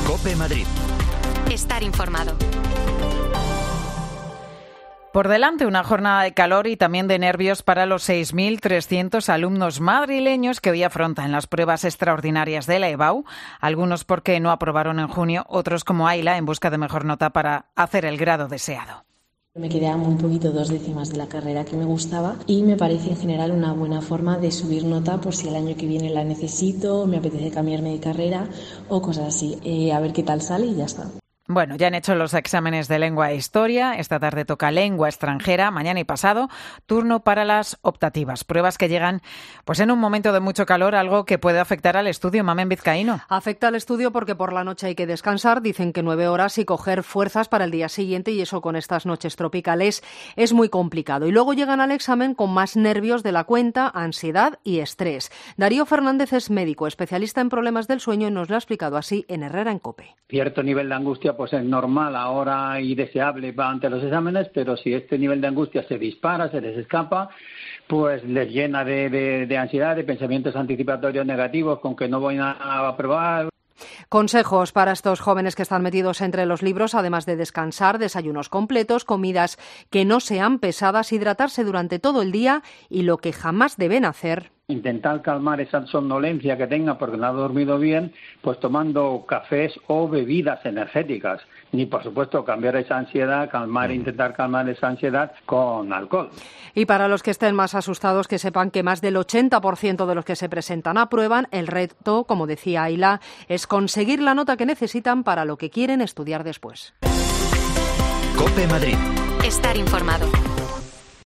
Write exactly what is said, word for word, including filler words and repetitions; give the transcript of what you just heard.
COPE Madrid. Estar informado. Por delante una jornada de calor y también de nervios para los seis mil trescientos alumnos madrileños que hoy afrontan las pruebas extraordinarias de la E B A U, algunos porque no aprobaron en junio, otros como Ayla en busca de mejor nota para hacer el grado deseado. Me quedé a muy poquito dos décimas de la carrera que me gustaba y me parece en general una buena forma de subir nota por si el año que viene la necesito, me apetece cambiarme de carrera o cosas así. Eh, a ver qué tal sale y ya está. Bueno, ya han hecho los exámenes de lengua e historia, esta tarde toca lengua extranjera, mañana y pasado, turno para las optativas, pruebas que llegan pues en un momento de mucho calor, algo que puede afectar al estudio. Mamen Vizcaíno. Afecta al estudio porque por la noche hay que descansar, dicen que nueve horas y coger fuerzas para el día siguiente y eso con estas noches tropicales es muy complicado. Y luego llegan al examen con más nervios de la cuenta, ansiedad y estrés. Darío Fernández es médico, especialista en problemas del sueño y nos lo ha explicado así en Herrera en COPE. Cierto nivel de angustia pues es normal ahora y deseable ante los exámenes, pero si este nivel de angustia se dispara, se les escapa, pues les llena de, de, de ansiedad, de pensamientos anticipatorios negativos con que no voy a aprobar. Consejos para estos jóvenes que están metidos entre los libros, además de descansar, desayunos completos, comidas que no sean pesadas, hidratarse durante todo el día y lo que jamás deben hacer. Intentar calmar esa somnolencia que tenga porque no ha dormido bien, pues tomando cafés o bebidas energéticas. Y, por supuesto, cambiar esa ansiedad, calmar, intentar calmar esa ansiedad con alcohol. Y para los que estén más asustados, que sepan que más del ochenta por ciento de los que se presentan aprueban. El reto, como decía Ayla, es conseguir la nota que necesitan para lo que quieren estudiar después. COPE Madrid. Estar informado.